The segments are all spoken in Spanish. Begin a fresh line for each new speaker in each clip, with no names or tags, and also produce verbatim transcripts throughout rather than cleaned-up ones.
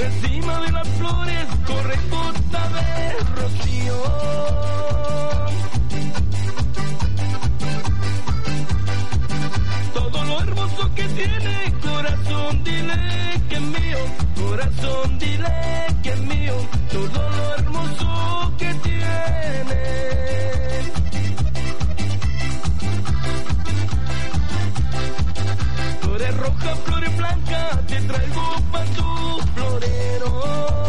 encima de las flores corre gota de rocío. Todo lo hermoso que tiene, corazón, dile que es mío. Corazón, dile que es mío. Todo lo hermoso que tiene. Flores rojas, flores blancas, te traigo pa' tu florero.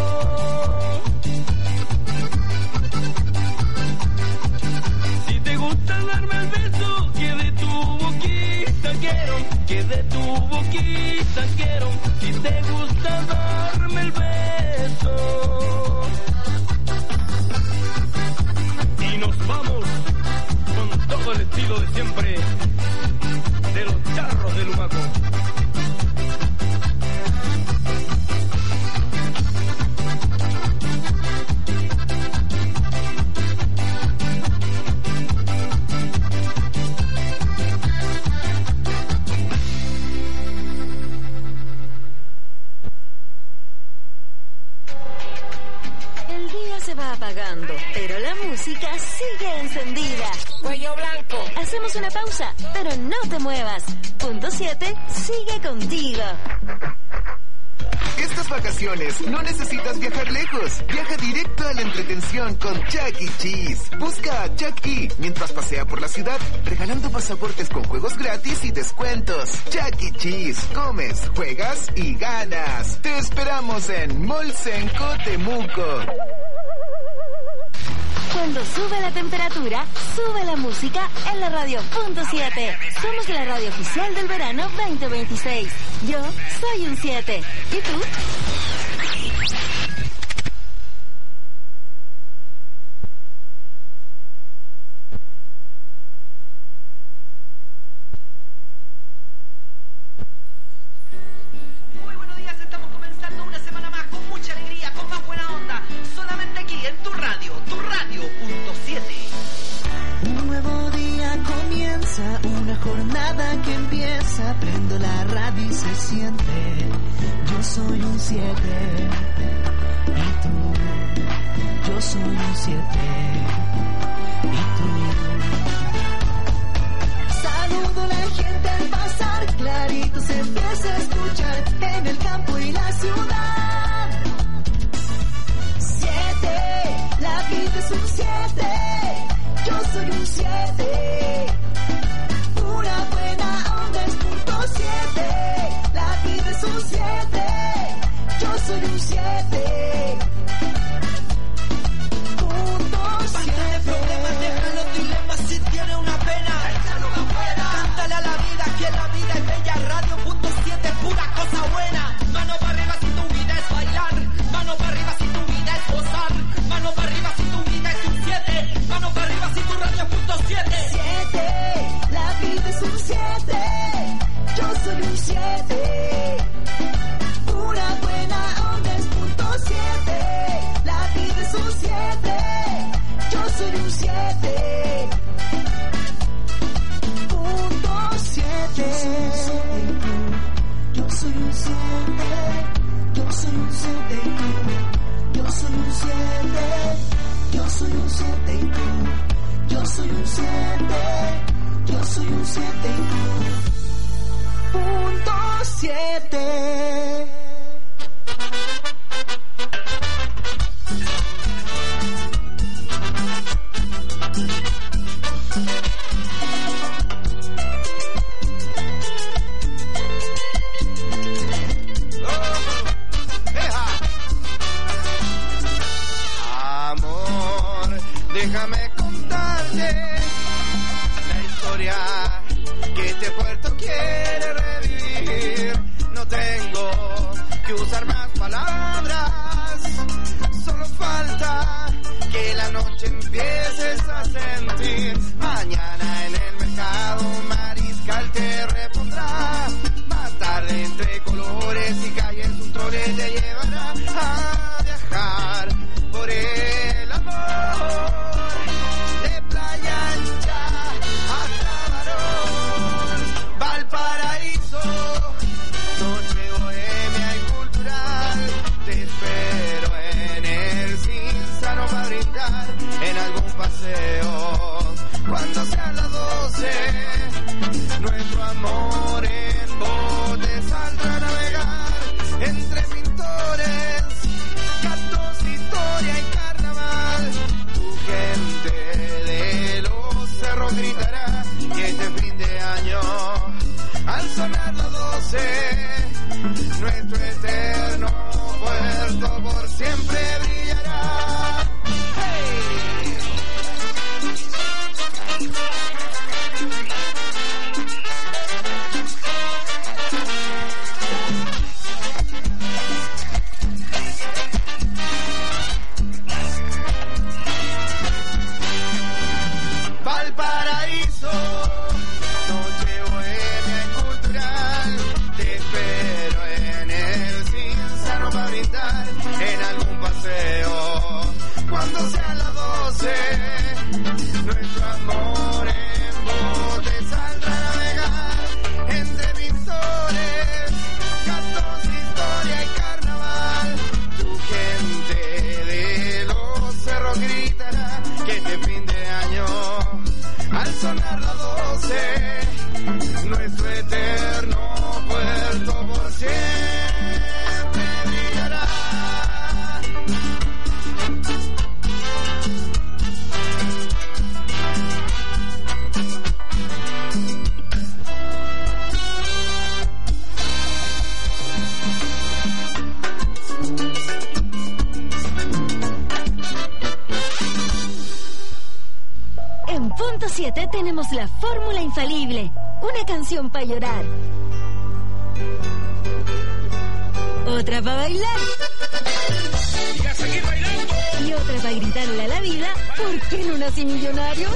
Si te gusta darme el beso, que de tu boquita quiero, que de tu boquita quiero. Si te gusta darme el beso. Y nos vamos con todo el estilo de siempre de los charros de Lumaco.
El día se va apagando, pero la música sigue encendida. Cuello blanco. Hacemos una pausa, pero no te muevas. Punto siete sigue contigo.
Estas vacaciones no necesitas viajar lejos. Viaja directo a la entretención con Chuck E. Cheese. Busca a Chuck E. mientras pasea por la ciudad, regalando pasaportes con juegos gratis y descuentos. Chuck E. Cheese. Comes, juegas y ganas. Te esperamos en Molsenco, Temuco.
Cuando sube la temperatura, sube la música en la radio punto siete. Somos la radio oficial del verano veinte veintiséis. Yo soy un siete. ¿Y tú?
Muy buenos días, estamos comenzando una semana más con mucha alegría, con más buena onda. Solamente aquí en tu radio, tu radio punto siete.
Un nuevo día comienza, una jornada que empieza. Prendo la radio y se siente. Yo soy un siete. Y tú, yo soy un siete. Y tú. Saludo a la gente al pasar, clarito se empieza a escuchar en el campo y la ciudad. Siete, la vida es un siete. Yo soy un siete, pura buena onda es punto siete. La vida es un siete, yo soy un siete, punto siete.
Basta de problemas, deja los dilemas, si tiene una pena, échalo afuera. Cántale a la vida que la vida es bella, radio punto siete, pura cosa buena. Mano para arriba si tu vida es bailar, mano para arriba si tu vida es gozar, mano para arriba si tu vida es un siete, mano para arriba si tu radio punto siete.
Siete, la vida es un siete, yo soy un siete, pura buena onda es punto siete. La vida es un siete, yo soy un siete, punto siete. Yo soy un siete, yo soy un siete y tú. Yo soy un siete, yo soy un siete y tú. Yo soy un siete, yo soy un siete y tú. Punto siete.
Amor, déjame contarte la historia que este puerto quiere revivir. No tengo que usar más palabras, solo falta que la noche empieces a sentir. Mañana en el mercado Mariscal te repondrá. Más tarde entre colores y calles un trole te llevará a viajar por el amor. De Playa Ancha hasta Barón, Valparaíso, noche bohemia y cultural. Te nuestro eterno puerto por siempre brillará. ¡Hey! Valparaíso, noche buena y cultural, te espero en el Cinzano para brindar en algún paseo. Cuando sean las doce, nuestro amor en bote saldrá a navegar entre pintores, gastos, historia y carnaval. Tu gente de los cerros gritará que este fin de año, al sonar las doce, nuestro eterno puerto por siempre brillará.
En punto siete tenemos la fórmula infalible, una canción para llorar, otra para bailar
Y a seguir bailando.
y otra para gritarle a la vida, ¿por qué no nací millonario?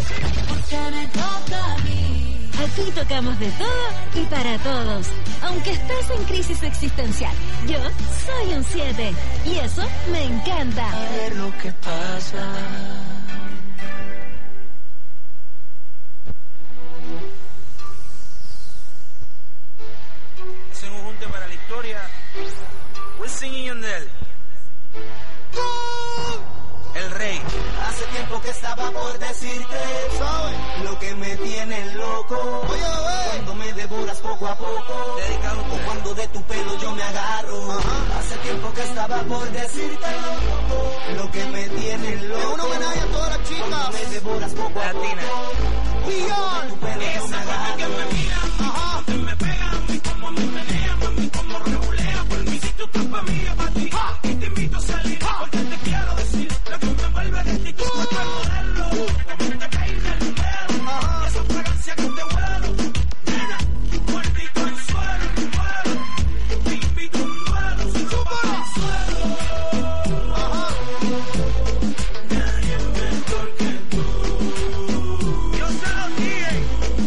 Aquí tocamos de todo y para todos, aunque estés en crisis existencial. Yo soy un siete y eso me encanta.
A ver lo que pasa.
Hacen un junte para la historia. Wisin y Yandel. El rey.
Hace tiempo que estaba por decirte, ¿sabes? Lo que me tiene loco. Oye, cuando me devoras poco a poco.
Dedicado
O cuando de tu pelo yo me agarro. Ajá. Hace tiempo que estaba por decirte lo que me tiene loco. Es un homenaje a todas las chicas. Cuando me devoras poco a poco.
Latina.
Cuando de tu pelo yo me agarro.
Que me mira,
Ajá.
que me pega, a mí como me menea, mami como regulea. Por mí si tú estás pa' mí, es pa' ti. Y te invito a salir, porque te quiero decir lo que me vuelve de ti. Tú puedes moverlo, como te cae del pelo. Y esa fragancia que te huelo. Nena, muertito en suelo, en vuelo. Te invito a un duelo, si tú para el suelo. Nadie mejor que tú. Yo se lo dije.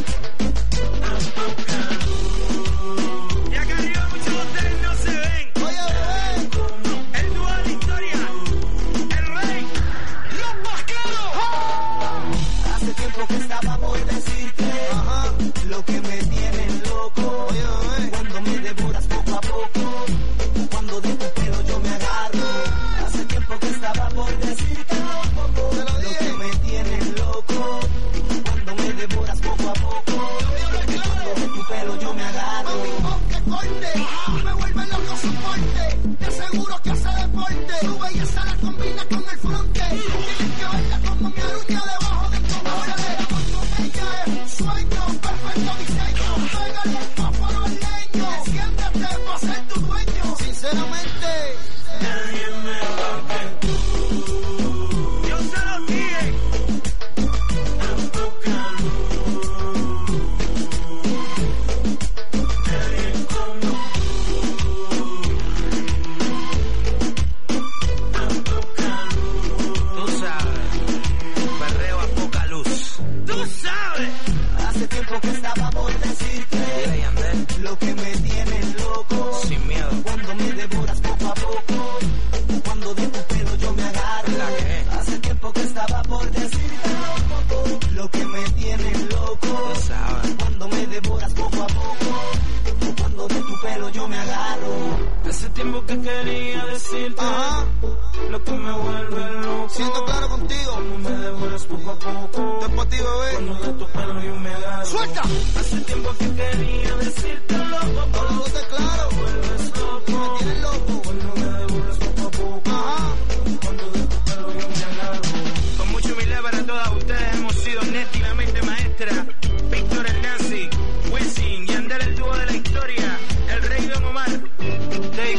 Ya que arriba muchos hoteles no se ven.
Oye, bebé.
El dúo de la historia, el rey, los vaqueros.
Hace tiempo que estaba por decirte Ajá. lo que me tiene loco. Oye, bebé. Cuando me devoras poco a poco. Cuando de tu pelo yo me agarro. Hace tiempo que estaba por decirte lo que me tiene loco. Cuando me devoras poco a poco. Cuando de tu pelo yo me agarro. Que corte, me vuelve loco su porte. Te aseguro que hace deporte. Tu belleza la combina con el fronte. Tienes que verla como mi aruña debajo del cogote. Con ella es un sueño, perfecto diseño. Pégale el fósforo al leño. Siéntate para ser tu dueño. Sinceramente,
Nadie mejor que tú. Yo se lo dije. Apócalo. Nadie como tú. Apócalo.
Tú sabes. Perreo a poca luz.
Tú sabes.
hace tiempo que estaba por decirte
Dile, Yandel.
lo que me tiene loco.
Sin miedo.
Cuando me devoras poco a poco. Cuando de tu pelo yo me agarro.
¿La qué?
Hace tiempo que estaba por decirte lo que me tiene loco.
Tú sabes.
Cuando me devoras poco a poco. Cuando de tu pelo yo me agarro.
Hace tiempo que quería decirte
Ajá.
lo que me vuelve loco.
Siento claro contigo.
Cuando me devoras poco a poco.
Esto es para ti, bebé.
Cuando de tu pelo yo me agarro.
¡Suelta!
Hace tiempo que quería decirte loco.
Hablándote claro.
Vuelves loco.
Me tienes loco.
Cuando me devoras poco a poco.
Ajá.
Cuando de tu pelo yo me agarro.
Con mucha humildad para todas ustedes hemos sido Neti, la mente maestra, Víctor el Nazi, Wisin, Yandel el dúo de la historia, el rey Don Omar, David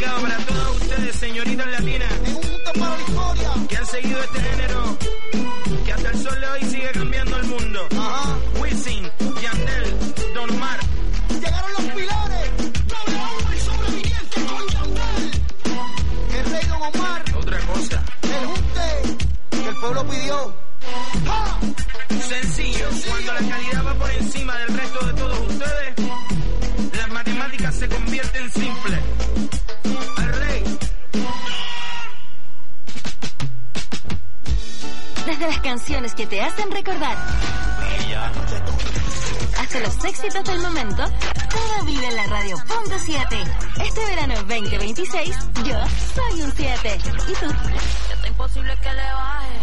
seguido este género que hasta el sol de hoy sigue cambiando el mundo.
Ajá.
Wisin, Yandel, Don Omar.
Llegaron los pilares. Doble hombre y sobreviviente con Yandel. El rey Don Omar.
Otra cosa.
El junte que el pueblo pidió. ¡Ja!
Sencillo, cuando la calidad va por encima del resto de todos ustedes, las matemáticas se convierten simples. Al rey.
Desde las canciones que te hacen recordar hasta los éxitos del momento, todo vive en la radio punto siete. Este verano veinte veintiséis, yo soy un siete. ¿Y tú?
Está imposible que le baje.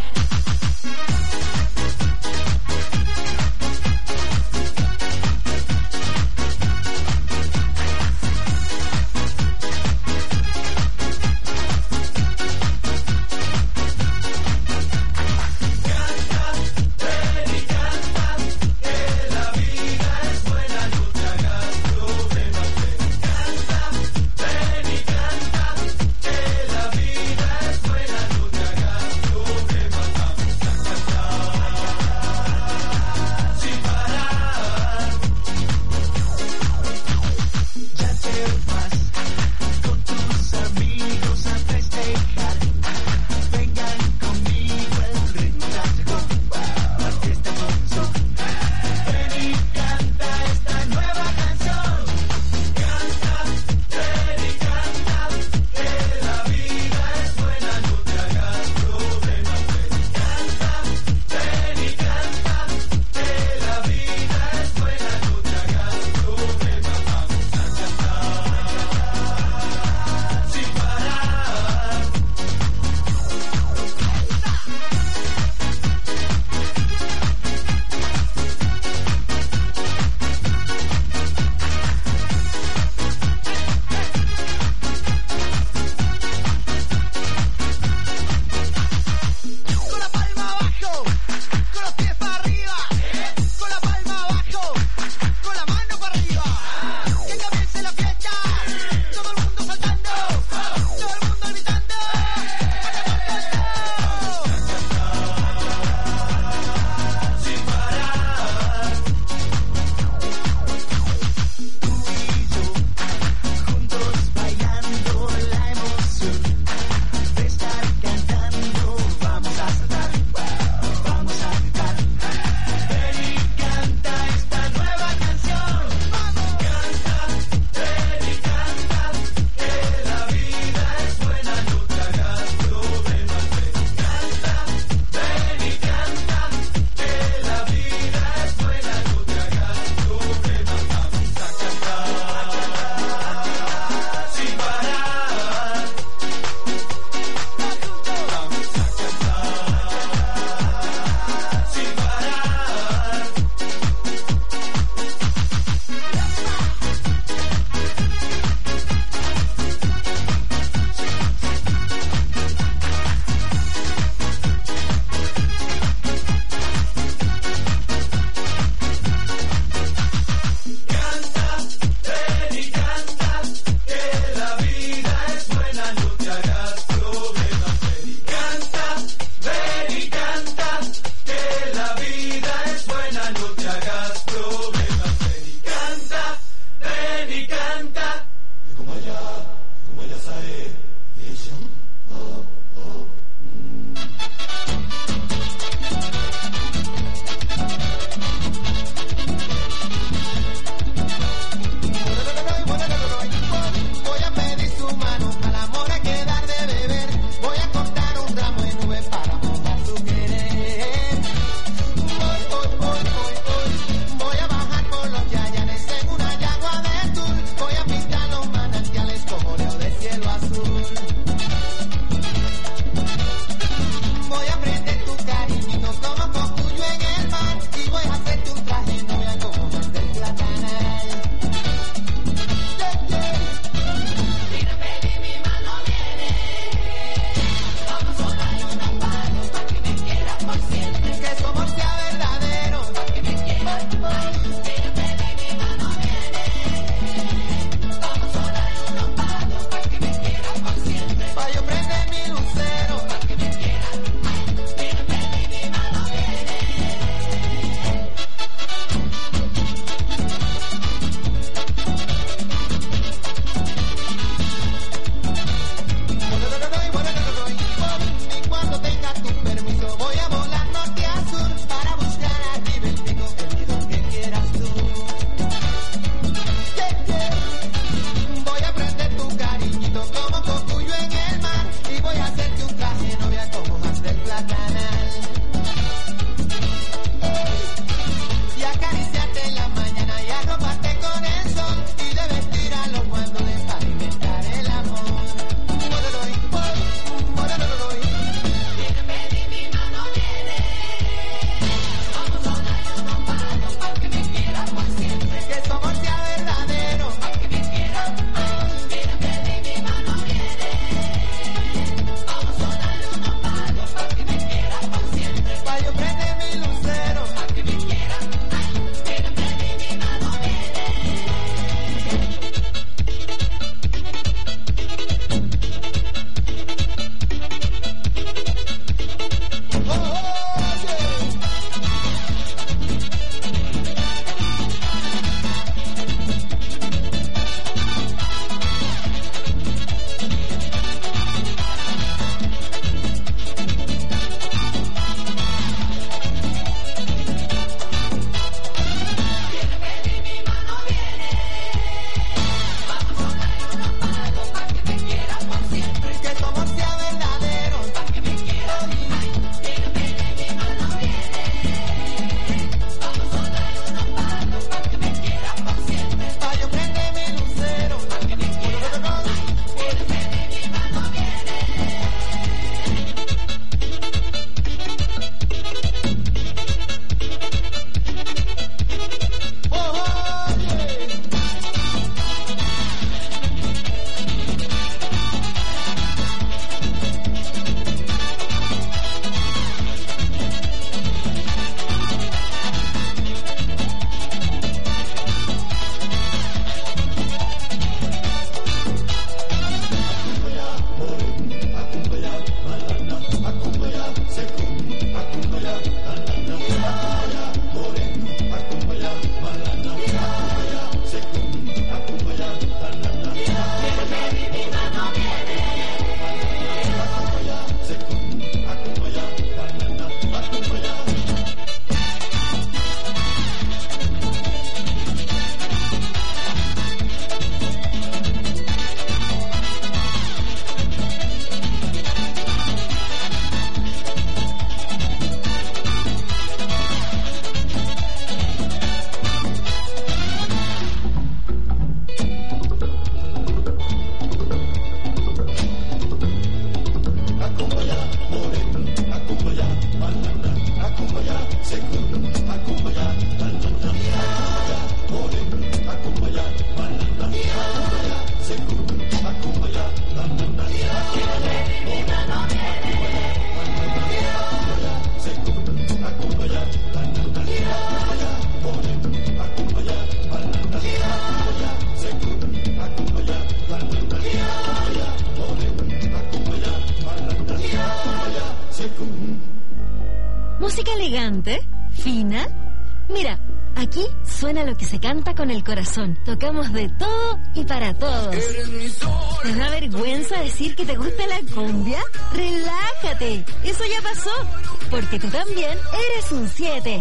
Música elegante, fina. Mira, aquí suena lo que se canta con el corazón. Tocamos de todo y para todos. ¿Te da vergüenza decir que te gusta la cumbia? Relájate, eso ya pasó, porque tú también eres un siete.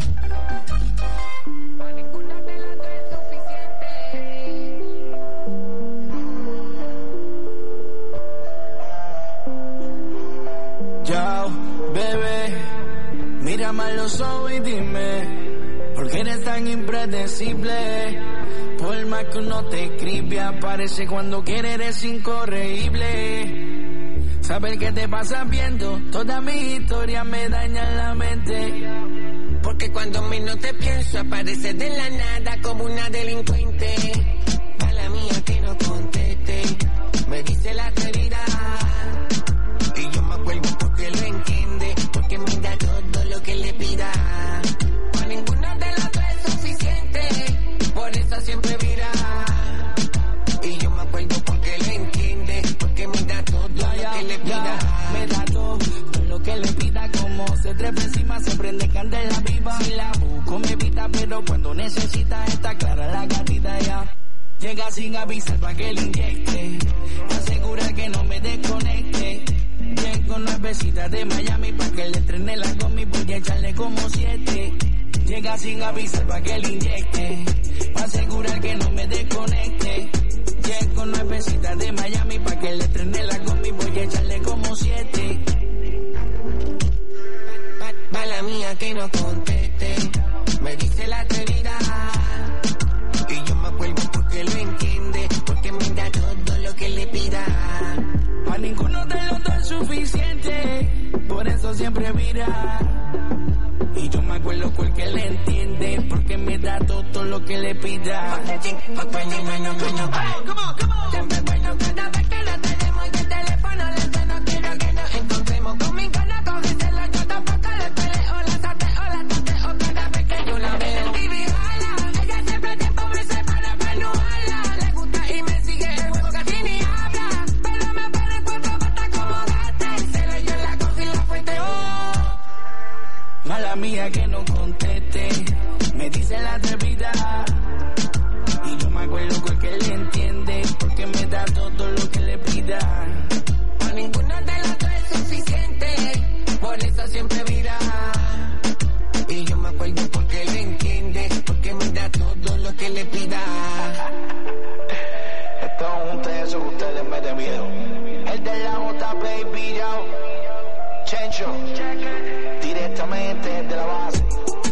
Chao, bebé, mírame a los ojos y dime, ¿por qué eres tan impredecible? Por más que uno te escribe, aparece cuando quiere, eres incorregible. Saber qué te pasa viendo, toda mi historia me daña la mente.
Porque cuando menos te pienso, apareces de la nada como una delincuente. Mala mía que no conteste, me dice la atrevida. Y yo me acuerdo porque lo entiende, porque me da todo lo que le pida. A ninguna de las dos es suficiente, por eso siempre vira. Y yo me acuerdo porque lo entiende, porque me da todo ya, lo que le pida.
Ya, me da todo, todo lo que le pida, como se trepa encima, se prende candela viva. Si la busco me evita, pero cuando necesita está clara la gatita ya. Llega sin avisar pa' que le inyecte, asegura que no me desconecte. Llego nuevecita de Miami pa' que le estrene la gomi, voy a echarle como siete. Llega sin avisar pa' que le inyecte, pa' asegurar que no me desconecte. Llego nuevecita de Miami pa' que le estrene la gomi, voy a echarle como siete.
Mala mía que no conteste, me dice la atrevida. Y yo me acuerdo porque lo entiende, porque me da todo lo que le pida.
A ninguno de los dos es suficiente, por eso siempre mira. Y yo me acuerdo porque le entiende, porque me da todo lo que le pida.
Siempre bueno cada vez que lo tenemos y el teléfono le suena. Quiero que nos encontremos conmigo, no cógeselo, yo tampoco le peleo. La sateo, la tateo cada vez que yo la veo. Vivi jala, ella siempre tiempo me separa para no jala. Le gusta y me sigue el juego, casi ni habla. Pero me pone el cuerpo basta como gata. Y se le yo la cosa y la fuente, oh.
Mala mía que no conteste, me dice la atrevida. Y yo me acuerdo porque le entiende, porque me da todo lo que le pida.
A ninguno de los dos es suficiente, por eso siempre vira. Y yo me acuerdo porque le entiende, porque me da todo lo que le pida.
Estamos juntos y eso que ustedes me den miedo. El de la J, baby, yo. Chencho, directamente desde la base.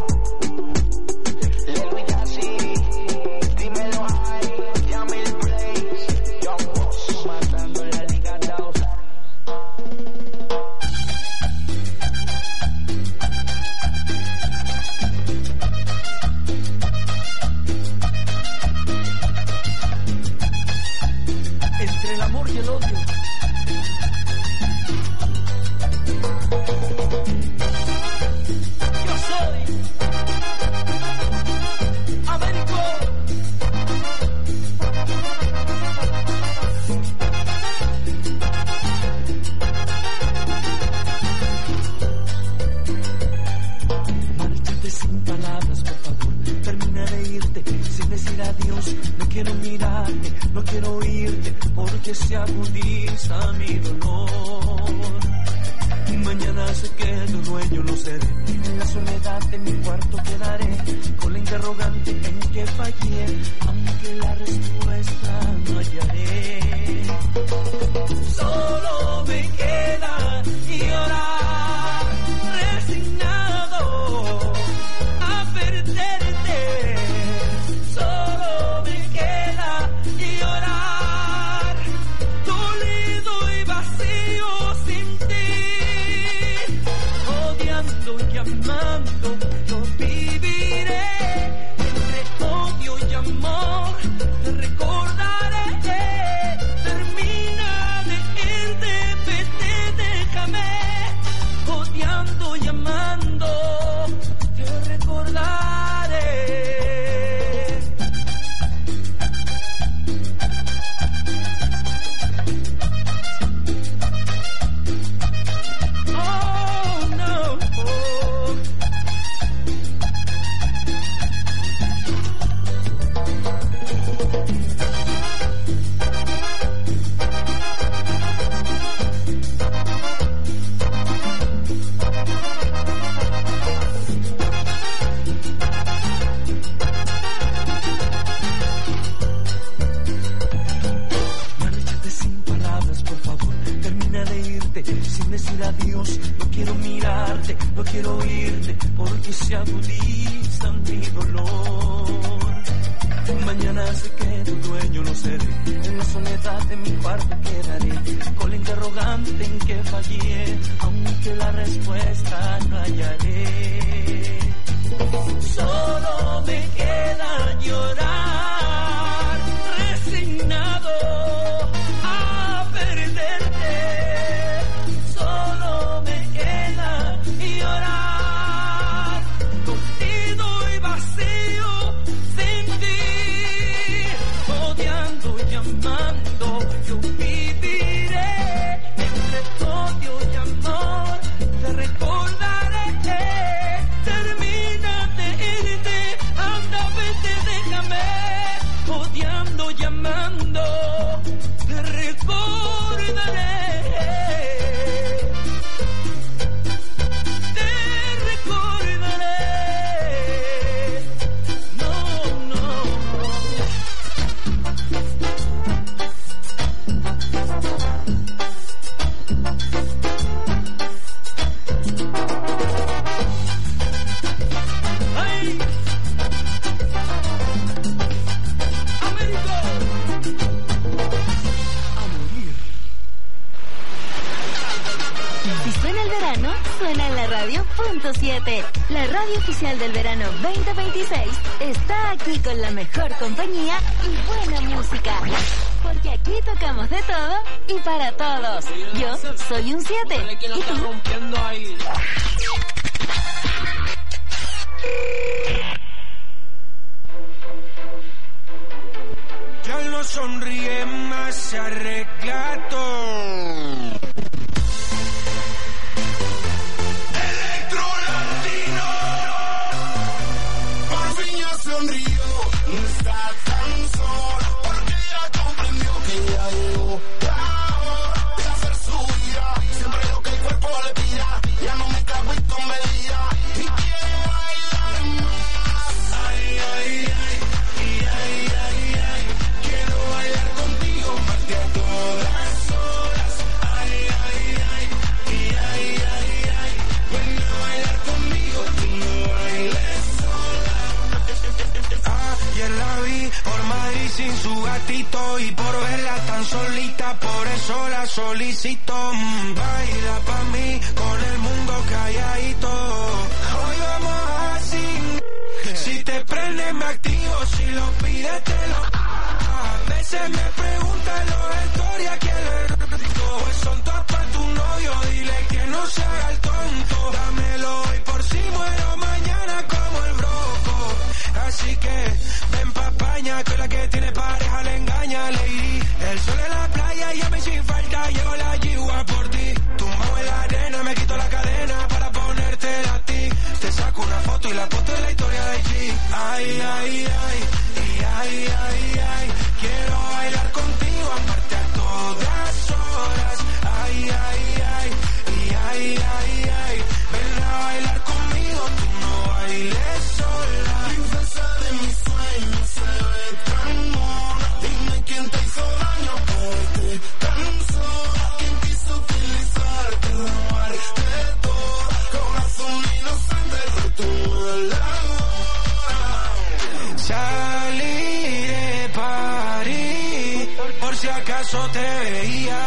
Lelo y Yassi, dímelo ahí, Yamil Blaze, Young Boss, matando la liga dos.
Entre el amor y el odio. Yo soy Américo. Márchate sin palabras, por favor. Termina de irte sin decir adiós. No quiero mirarte, no quiero oírte, porque se agudiza mi dolor. Mañana sé que tu dueño lo seré. En la soledad de mi cuarto quedaré, con la interrogante en que fallé, aunque la respuesta no hallaré. Solo me queda llorar, resignado a perderte. Solo me queda llorar, dolido y vacío sin ti. Odiando y amando, yo viviré entre odio y amor. Te recordaré, termina de irte, vete, déjame. Odiando y amando, te recordaré. Oh no, oh. pena de irte sin decir adiós. No quiero mirarte, no quiero oírte, porque se agudiza mi dolor. Mañana sé que tu dueño no seré, en la soledad de mi cuarto quedaré, con la interrogante en que fallé, aunque la respuesta no hallaré. Solo me queda llorar, resignado a perderte. Solo me queda llorar, contigo y vacío sin ti, odiando y amando. Yo viviré entre odio y amor, te recordaré. Termina de irte, anda, vete, déjame, odiando y amando, te recordaré. Te recordaré. No, no. ¡Ay! ¡Américo! A morir.
Si suena el verano, suena en la radio punto siete. La radio oficial del verano veinte veintiséis está aquí con la mejor compañía y buena música. Porque aquí tocamos de todo y para todos. Yo soy un siete. ¿Y tú?
Rompiendo ahí.
Ya no sonríe más, se arregla todo.
Electro Latino, por fin ya sonrió, no está tan solo, porque ya comprendió que ya llegó la hora de hacer su vida, siempre lo que el cuerpo le pida, ya no me cago y con medida, y quiero bailar más, ay, ay, ay, y ay, ay, ay, quiero bailar contigo más que a todas horas, ay, ay, ay, y ay, ay, ay, ven a bailar conmigo, tú no bailes sola.
Ayer la vi por Madrid sin su gatito y por verla tan solita, por eso la solicito. Mm, baila pa' mí con el mundo calladito. Hoy vamos así. Si te prende me activo, si lo pides te lo. A veces me preguntan los historias quién es rico. Pues son todas pa' tu novio, dile que no se haga el tonto. Dámelo hoy por si muero mañana como el broco. Así que ven pa' España, que la que tiene pareja le engaña, lady. El sol en la playa y a mí sin falta llego la yigua por ti. Tumbado en la arena, me quito la cadena para ponértela a ti. Te saco una foto y la foto es la historia de G. Ay, ay, ay, y ay, ay, ay, quiero bailar contigo, amarte a todas horas. Ay, ay, ay, y ay, ay, ay, ven a bailar conmigo, tú no bailes sola.
Princesa de mis sueños, se ve tan mona, dime quién te hizo daño para verte tan sola, quién quiso utilizarte, robarte todo, corazón inocente, roto la
Salí de París, por si acaso te veía.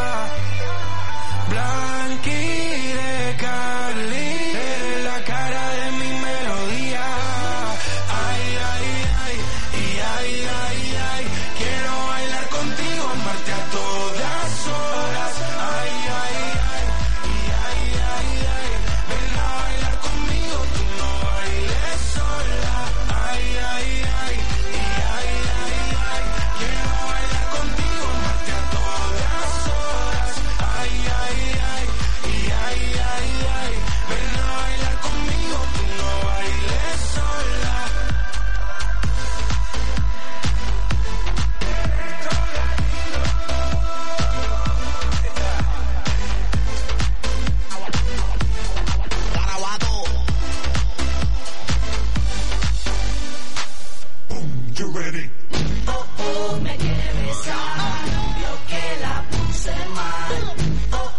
Blanqui de Cali, eres la cara de mi melodía. Ay, ay, ay, y ay, ay, ay, quiero bailar contigo, amarte a todas horas. Ay, ay, ay, y ay, ay, ay, ven a bailar conmigo, tú no bailes sola. Ay, ay, ay, y ay, ay, ay, quiero bailar contigo, amarte a todas horas. Ay, ay, ay, y ay, ay, ay, ven a bailar conmigo, tú no bailes sola.
You ready?
Oh, oh, me quiere besar, yo que la puse mal. Oh,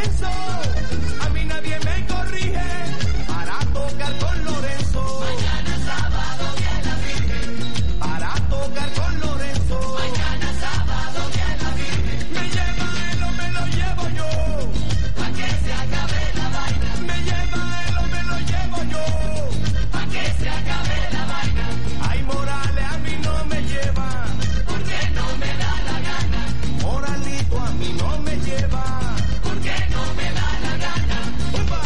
Lorenzo. A mí nadie me corrige para tocar con Lorenzo. Mañana sábado viene la Virgen para tocar con Lorenzo. Mañana sábado viene la Virgen. Me lleva él o me lo llevo yo. Pa' que se acabe la vaina. Me lleva él o me lo llevo yo. Pa' que se acabe la vaina. Ay, Morales a mí no me lleva. Porque no me da la gana. Moralito a mí no me lleva. Porque no me da la gana. ¡Pumba!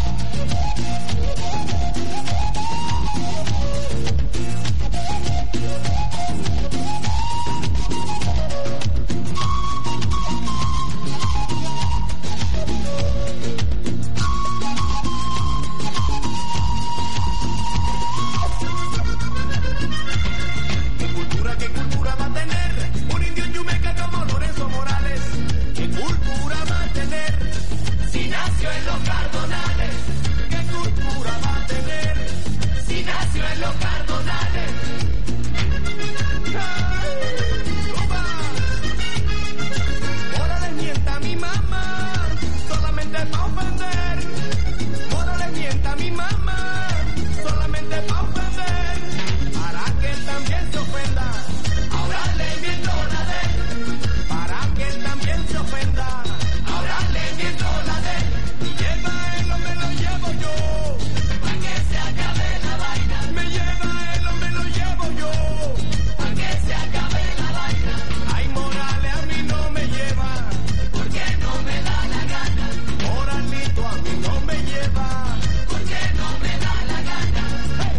¿Qué cultura, qué cultura va a tener un indio en Yumeca como Lorenzo Morales? ¿Qué cultura va a tener si nació en los Cardonales? ¿Qué cultura va a tener si nació en los Cardonales? ¡Ay! ¡Upa! Morales mienta a mi mamá solamente pa' ofender. Morales mienta a mi mamá solamente pa' ofender. Para que él también se ofenda. Ahora le miento la de él. Para que él también se ofenda. Ahora le miento la de él. Me lleva él o me lo llevo yo. Pa' que se acabe la vaina. Me lleva él o me lo llevo yo. Pa' que se acabe la vaina. Ay, Morales a mí no me lleva. Porque no me da la gana. Moralito a mí no me lleva. Porque no me da la gana. Hey.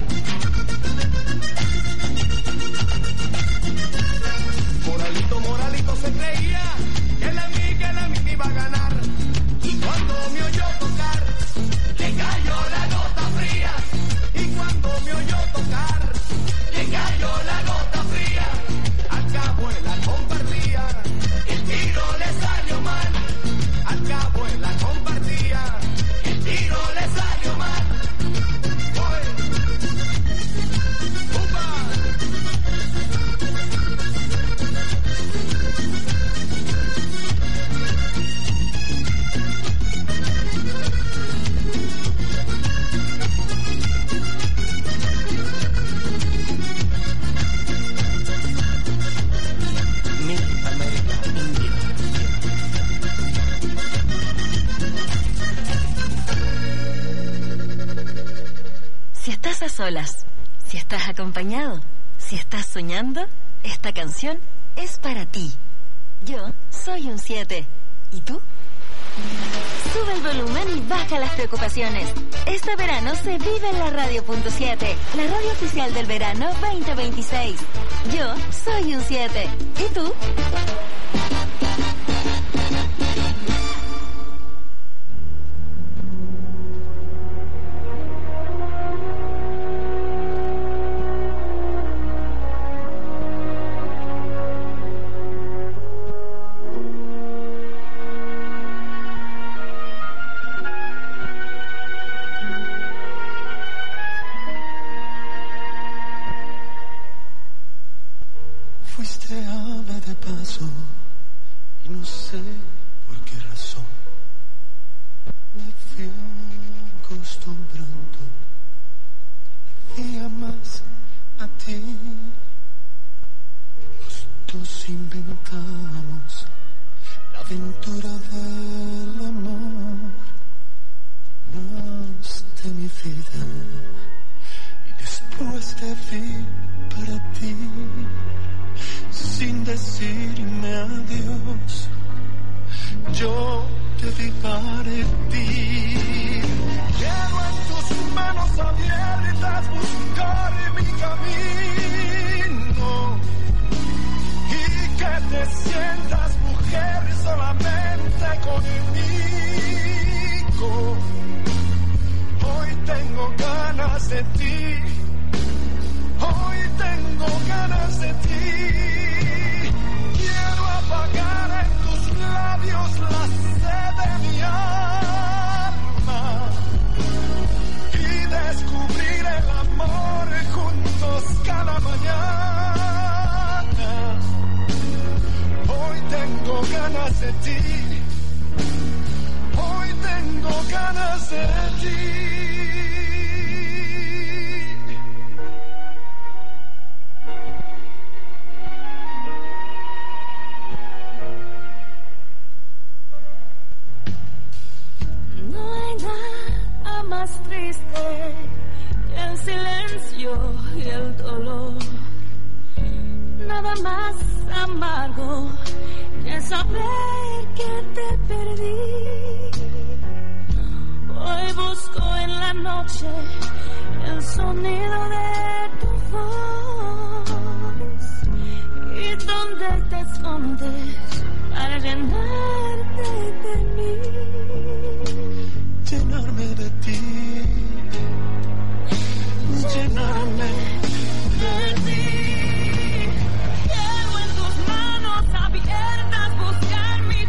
Moralito, Moralito se creía que la mí, que la mí me iba a ganar. Y cuando me oyó tocar, le cayó la gota fría. Y cuando me oyó tocar, le cayó la gota fría. Al cabo él la compartía, el tiro le salió mal. Al cabo él la compartía, el tiro le salió mal. Oye, ¡upa! Mi América India.
Si estás a solas, si estás acompañado, si estás soñando, esta canción es para ti. Yo soy un siete. ¿Y tú? Sube el volumen y baja las preocupaciones. Este verano se vive en la radio punto siete, la radio oficial del verano veinte veintiséis. Yo soy un siete. ¿Y tú?
Fuiste ave de paso y no sé por qué razón me fui acostumbrando cada día más a ti. Los dos inventamos la aventura del amor, más de mi vida, y después te vi para ti. Sin decirme adiós, yo te vi partir. Quiero en tus manos abiertas buscar mi camino y que te sientas mujer solamente conmigo. Hoy tengo ganas de ti. Hoy tengo ganas de ti. Quiero apagar en tus labios la sed de mi alma y descubrir el amor juntos cada mañana. Hoy tengo ganas de ti. Hoy ganas de ti.
No hay nada más triste que el silencio y el dolor. Nada más amargo que saber que te perdí. Hoy busco en la noche el sonido de tu voz y donde te escondes para llenarte de mí.
Llenarme de ti, llenarme de ti.
Quiero en tus manos abiertas buscar mi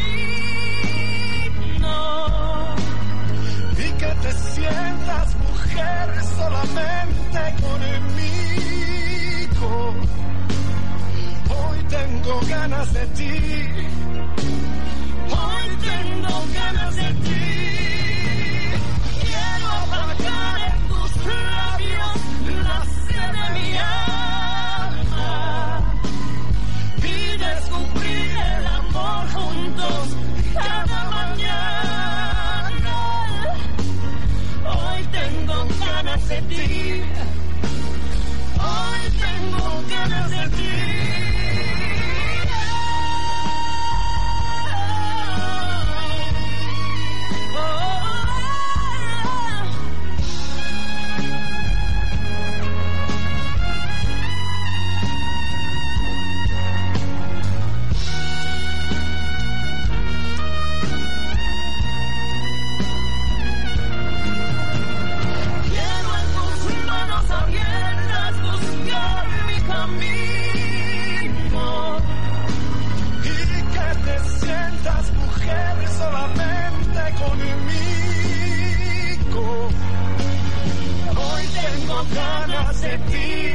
camino
y que te sientas mujer solamente conmigo. Hoy tengo ganas de ti,
hoy tengo ganas de ti. Quiero apagar en tus labios la sed de mi alma y descubrir el amor juntos cada mañana. Hoy tengo ganas de ti, hoy tengo ganas de ti.
ganas de ti.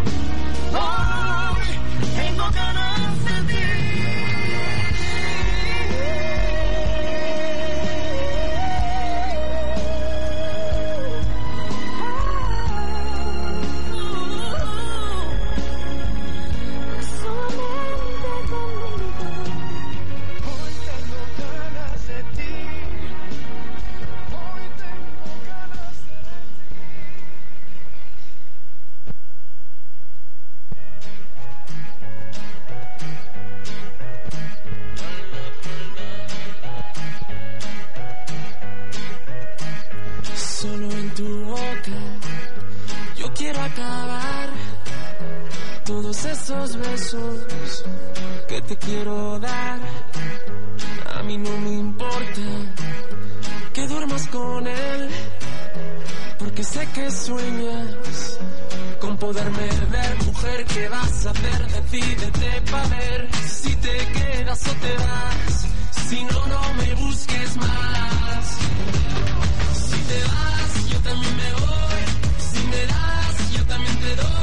Hoy tengo ganas de ti.
Esos besos que te quiero dar, a mí no me importa que duermas con él, porque sé que sueñas con poderme ver. Mujer, ¿qué vas a hacer? Decídete pa' ver si te quedas o te vas. Si no, no me busques más. Si te vas, yo también me voy. Si me das, yo también te doy.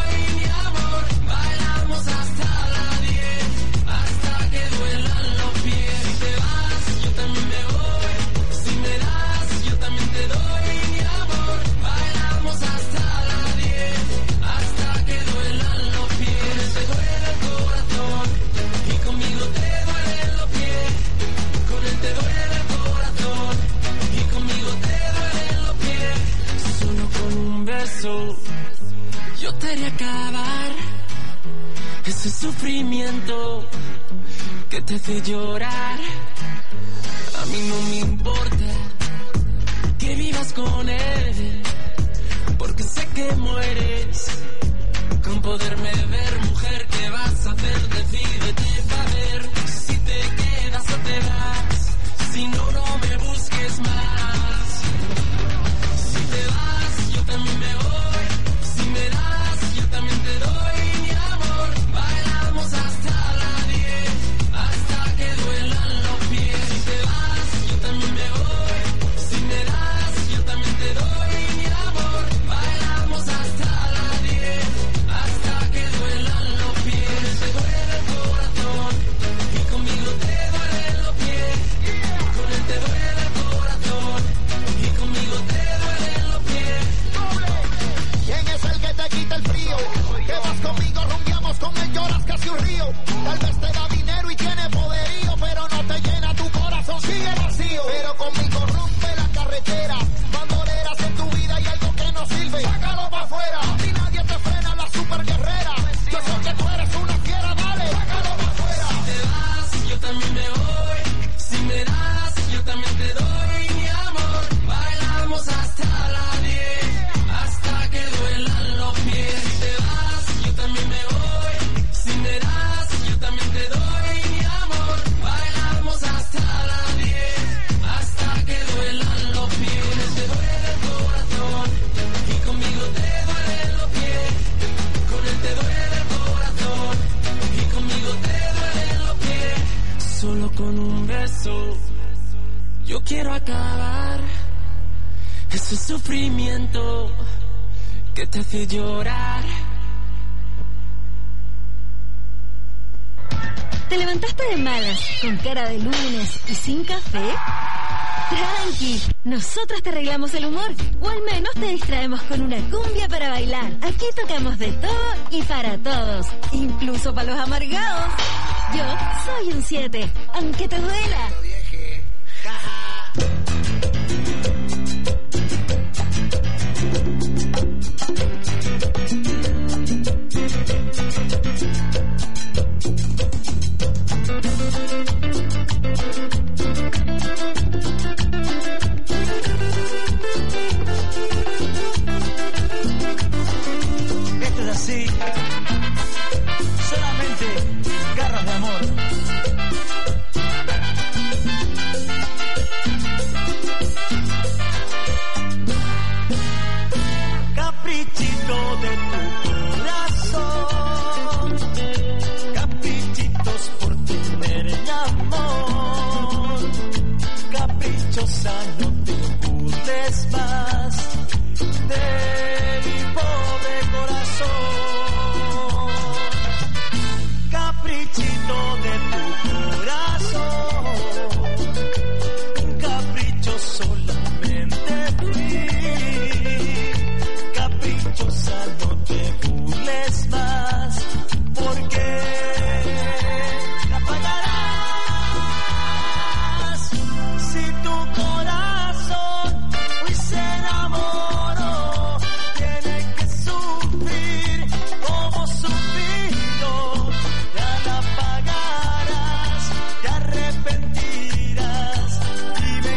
Hasta la diez, hasta que duelan los pies. Si te vas, yo también me voy. Si me das, yo también te doy mi amor. Bailamos hasta la diez, hasta que duelan los pies. Te duele el corazón y conmigo te duelen los pies. Con él te duele el corazón y conmigo te duelen los pies. Solo con un beso yo te haré acabar ese sufrimiento que te hace llorar. A mí no me importa que vivas con él, porque sé que mueres con poderme ver. Mujer, ¿qué vas a hacer? Decídete pa' ver si te quedas o te vas. Si no, no me busques más. Si te vas, yo también me voy. Si me das, yo también te doy. Hasta la diez, hasta que duelan los pies. Si te vas, yo también me voy. Si me das, yo también te doy mi amor. Bailamos hasta la diez, hasta que duelan los pies. Te duele el Yo quiero acabar ese sufrimiento que te hace llorar.
¿Te levantaste de malas, con cara de lunes y sin café? Tranqui, nosotros te arreglamos el humor, o al menos te distraemos con una cumbia para bailar. Aquí tocamos de todo y para todos, incluso para los amargados. Yo soy un siete, aunque te duela.
Esto es así, solamente garras de amor. Caprichito de tu corazón, caprichitos por tener el amor, caprichosa no te burles más de mi pobre corazón, caprichito de tu corazón, un capricho solamente fui, caprichosa no te burles más, porque la pagarás si tu corazón hoy se enamoró, tiene que sufrir como sufrido, ya la pagarás, te arrepentirás y me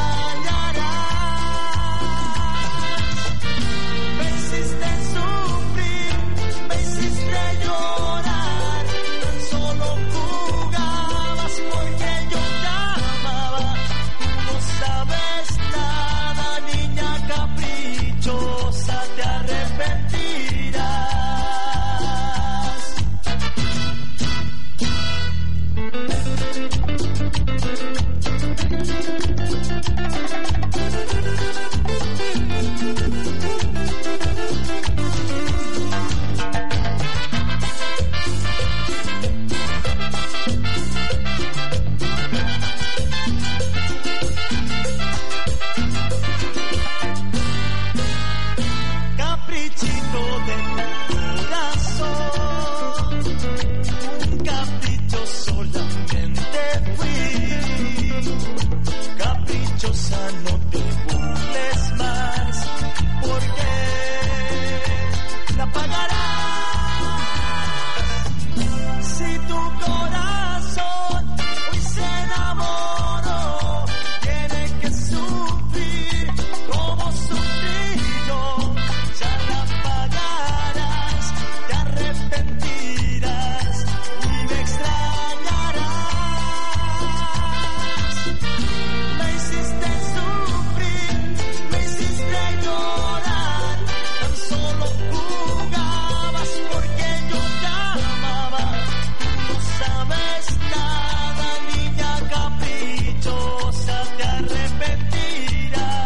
extrañarás. Me hiciste sufrir, me hiciste llorar, tan solo jugabas porque yo te amaba. No sabes nada, niña caprichosa, te arrepentirás. Caprichito de tu corazón, un capricho solamente fui, caprichosa no te burles más, porque la pagarás si tu corazón hoy se enamoró, tiene que sufrir como sufrí yo, ya la pagarás, te arrepentirás y me extrañarás. Me hiciste sufrir, me hiciste llorar, tan solo jugabas porque yo te amaba. No sabes nada, niña caprichosa, te arrepentirás.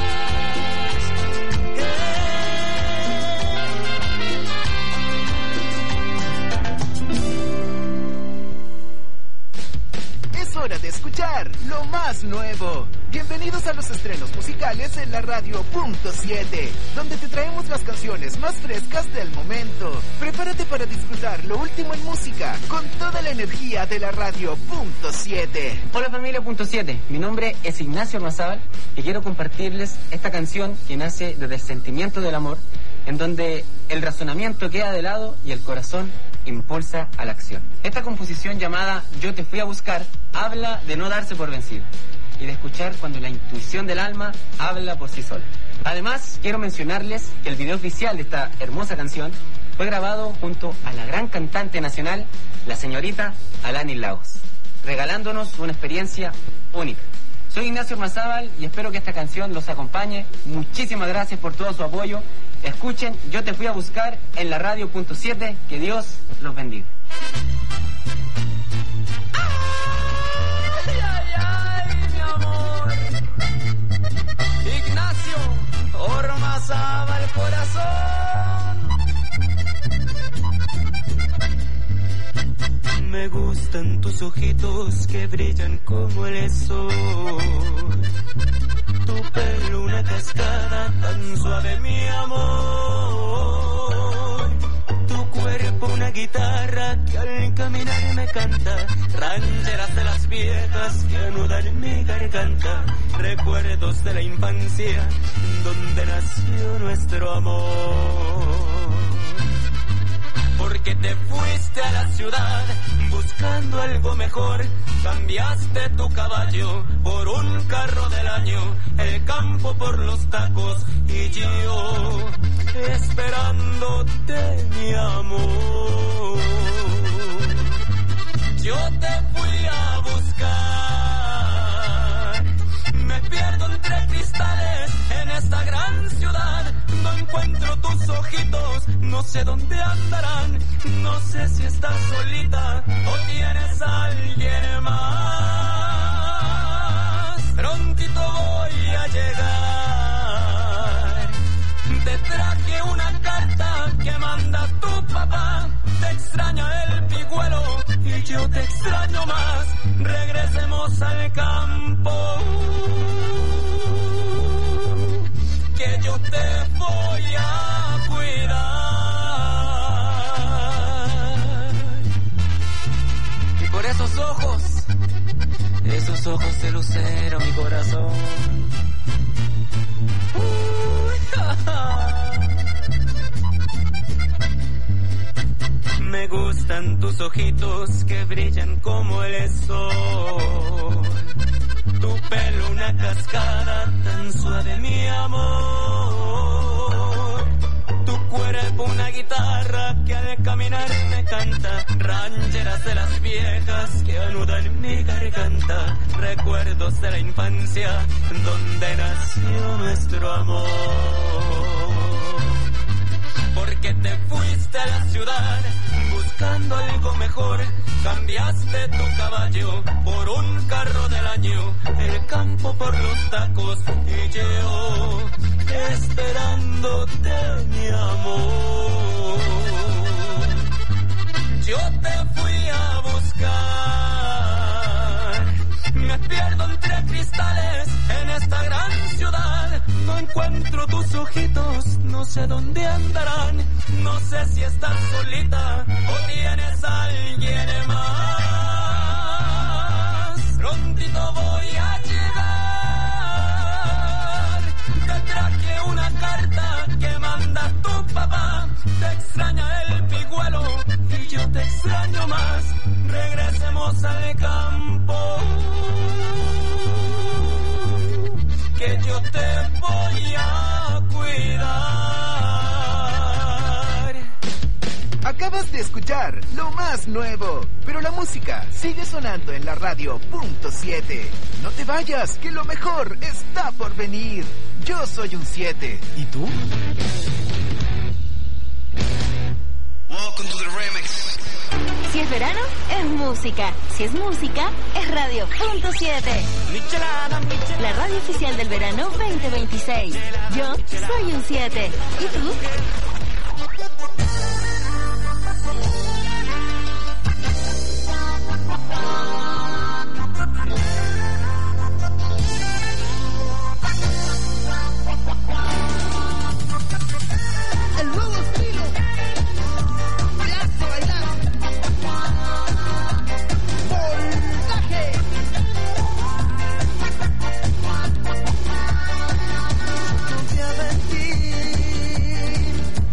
Es hora de escuchar lo más nuevo. Bienvenidos a los estrenos musicales en la radio punto siete, donde te traemos las canciones más frescas del momento. Prepárate para disfrutar lo último en música con toda la energía de la radio punto siete.
Hola familia punto siete, mi nombre es Ignacio Armazábal y quiero compartirles esta canción que nace desde el sentimiento del amor, en donde el razonamiento queda de lado y el corazón impulsa a la acción. Esta composición llamada Yo te fui a buscar habla de no darse por vencido y de escuchar cuando la intuición del alma habla por sí sola. Además, quiero mencionarles que el video oficial de esta hermosa canción fue grabado junto a la gran cantante nacional, la señorita Alanis Lagos, regalándonos una experiencia única. Soy Ignacio Armazábal y espero que esta canción los acompañe. Muchísimas gracias por todo su apoyo. Escuchen Yo te fui a buscar en la radio punto siete. Que Dios los bendiga.
Ay, ay, ay, mi amor.
gustan tus ojitos que brillan como el sol. Tu pelo una cascada tan suave, mi amor. Tu cuerpo una guitarra que al caminar me canta. Rancheras de las viejas que anudan mi garganta. Recuerdos de la infancia donde nació nuestro amor. Porque te fuiste a la ciudad buscando algo mejor. Cambiaste tu caballo por un carro del año, el campo por los tacos y yo esperándote, mi amor. Yo te fui a buscar, me pierdo entre cristales en esta gran ciudad. No encuentro tus ojitos, no sé dónde andarán. No sé si estás solita o tienes a alguien más. Prontito voy a llegar. Te traje una carta que manda tu papá. Te extraña el pigüelo y yo te extraño más. Regresemos al campo, que yo te voy a cuidar. Y por esos ojos, esos ojos de lucero, mi corazón. Uy, ja, ja. Me gustan tus ojitos que brillan como el sol. Tu pelo una cascada tan suave, mi amor. Tu cuerpo una guitarra que al caminar me canta. Rancheras de las viejas que anudan mi garganta. Recuerdos de la infancia donde nació nuestro amor. Porque te fuiste a la ciudad buscando algo mejor. Cambiaste tu caballo por un carro del año, el campo por los tacos y yo esperándote, mi amor. Yo te fui a buscar, me pierdo entre cristales en esta gran ciudad. No encuentro tus ojitos, no sé dónde andarán. No sé si estás solita o tienes a alguien más. Prontito voy a llegar. Te traje una carta que manda tu papá. Te extraña el pigüelo y yo te extraño más. Regresemos al campo, que yo te voy a cuidar.
Acabas de escuchar lo más nuevo, pero la música sigue sonando en la radio punto siete. No te vayas, que lo mejor está por venir. Yo soy un siete. ¿Y tú?
Welcome to the remix.
Si es verano, es música. Si es música, es radio punto siete. La radio oficial del verano veinte veintiséis. Yo soy un siete. ¿Y tú?
El nuevo estilo. Me hace bailar. Voltaje. Confiaba en ti.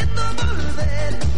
queriendo volver.